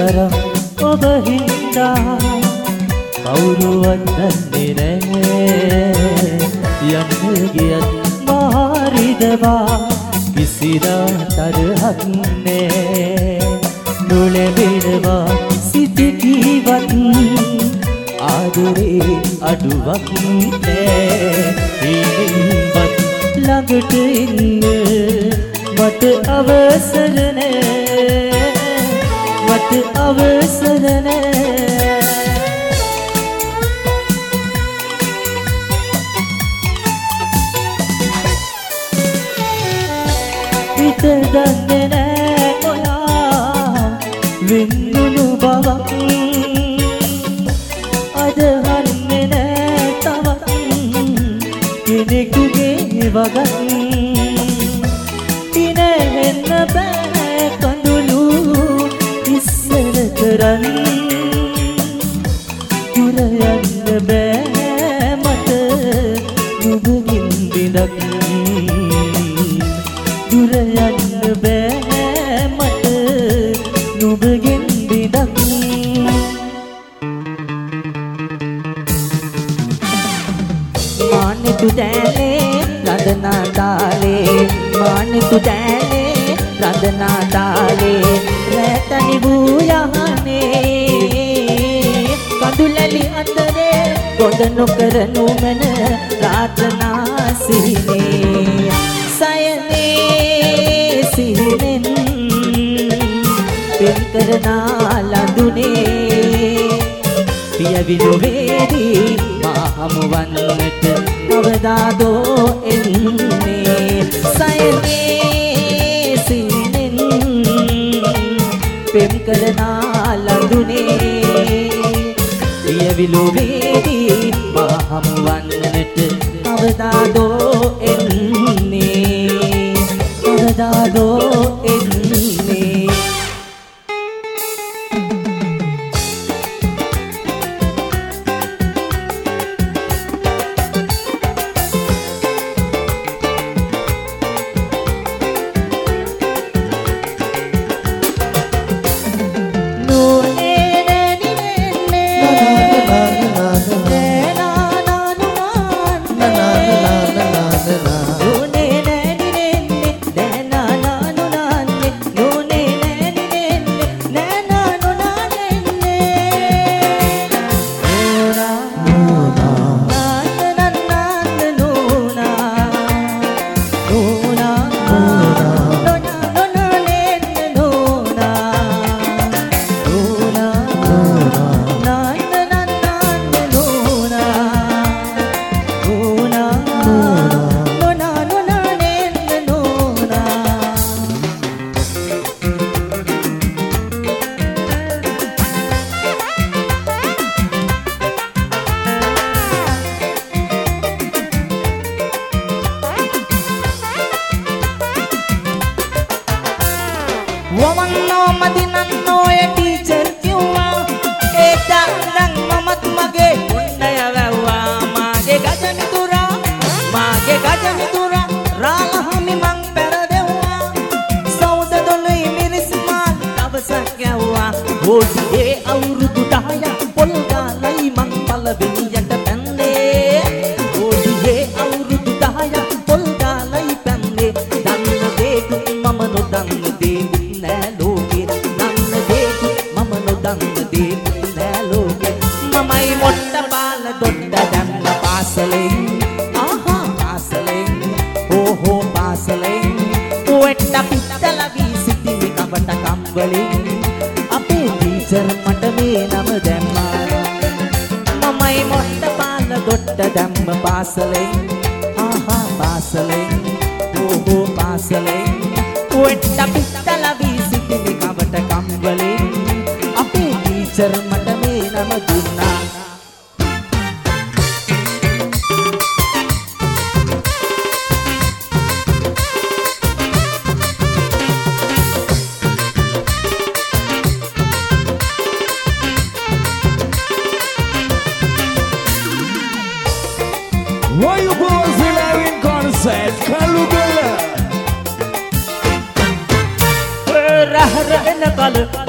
තරම් ඔබ හින්දා කවුරුවත් දන්නේ නෑ යන්න ගියත් මාරිදවා කිසිදා තරහක් නෑ නොලැබෙනවා සිත කීවත් ආදරේ අඩුවක් නෑ ඉන්නවත් ළඟට ඉන්න මට අවසර නෑ මට අවසර නෑ හිත දන්නේ නෑ ඔයා විඳුණු බවක් අදහන්නේ නෑ තවත් කෙනෙකුගේ වගක් ඉනෙන්න බෑ කඳුළු ඉස්සර කරන් දුර යන්න බෑ මට නුඹකින් බිඳක් දුර යන්න බෑ මට නුඹගෙන් බිඳක් මානෙ තුදෑනේ රඳනා තාලේ මානෙ තුදෑනේ රඳනා තාලේ රැතනි වූ යහනේ කඳුලැලි අතරේ ගොඩ නොකරනු මන ප්‍රාර්ථනා සිහිනේ සයනේ සිහිනෙන් පෙම් කරනා ලඳුනේ පියවිලු වේදී මා හමුවන්නට කවදාදෝ එන්නේ සයනේ සිහිනෙන් පෙම් කරනා ලඳුනේ පියවිලු වේදී මා හමුවන්නට කවදාදෝ එන්නේ කවදාදෝ එන්නේ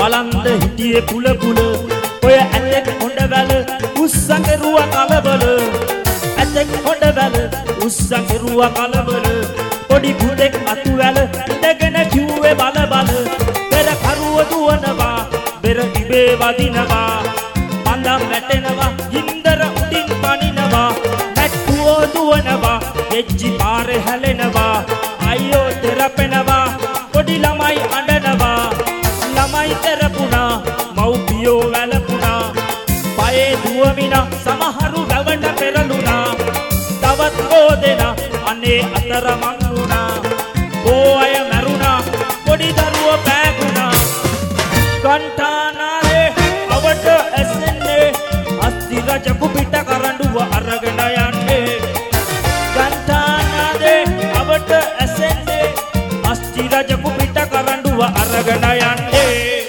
බලන්ද හිටියේ කුල කුල ඔය ඇතෙක් හොඬවැල උස්සන් කෙරුවා කලබල ඇතෙක් හොඬවැල උස්සන් කෙරුවා කලබල පොඩි පුතෙක් අතුවැල ඉඳගෙන කිව්වේ බල බල පෙර කරුව දුවනවා බෙර ඉබේ වදිනවා පඳම් වැටෙනවා ගින්දර උඩින් පනිනවා පැට්ටුවෝ දුවනවා ගෙජ්ජි පාරේ හැලෙනවා අයියෝ තෙරපෙනවා පොඩි ළමයි අඬනවා ළමයි තෙරපුණා මව්පියෝ වැළපුණා පයේ දුවමිනා සමහරු වැවට පෙරළුණා තවත් කෝදෙනා අනේ අතරමං වුණා ඕ අය මැරුණා පොඩි දරුවෝ පෑගුණා කන්ටානාලේ අවට ඇසෙන්නේ අස්ති රජකු පිට කරඬුව අරගෙන යන්නේ කන්ටානාලේ අවට ඇසෙන්නේ අස්ති රජකු පිට කරඬුව අරගෙන යන්නේ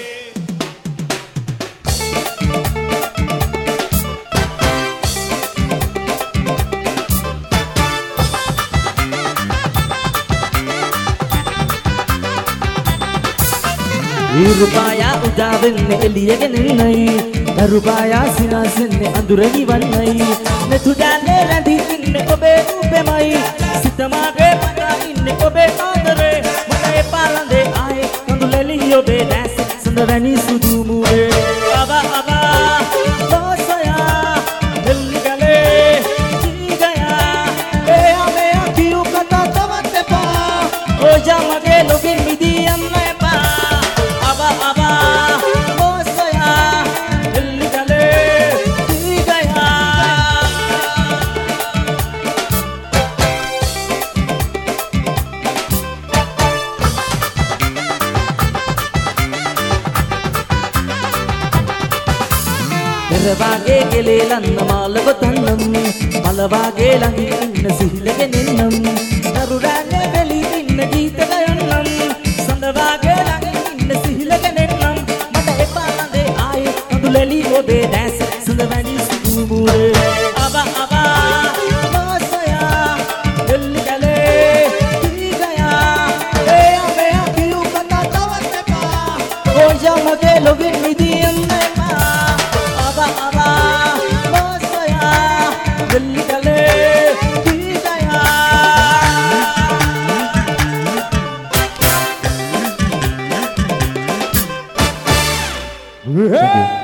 රුපායා උදා වෙන්නේ එළියගෙන ඉන්නයි දරුපායා සිනාසෙන්නේ අඳුර නිවන්නයි මෙතුඩන්නේ රැඳී ඉන්නේ ඔබේ රූපෙමයි සිතමාගේ පදා ඉන්නේ ඔබේ ආදරේ මට එපා ලඳේ ආයේ කඳුලෙලි ඔබේ දැස් සඳවැනි සුදු මුවේ අබා අබා ලෝසයා එල්ලිගලේ ජීගයා එයා මෙයා කියු කතා තවත් එපා ඕජා මගේ ලොකින් මිදී යන්න පෙරවාගේ කෙලේ ලන්න මාලව තන්නම් මලවාගේ ළඟින් ඉන්න සිහිලගෙන එන්නම් දරුරාගේ වෙලි ඉන්න ගීත ගයන්නම් සඳවාගේ ළඟින් ඉන්න සිහිලගෙන එන්නම් මට එපා ලඳේ ආයේ කඳුලෙලි ඔබේ දැස් සඳවැනි සුදු මුවේ අබා අබා ලෝසයා එල්ලිගලේ ජීගයා එයා මෙයා කියු කතා තවත් එපා ඕජා මගේ ලොවින් මිදී යන්න Hey!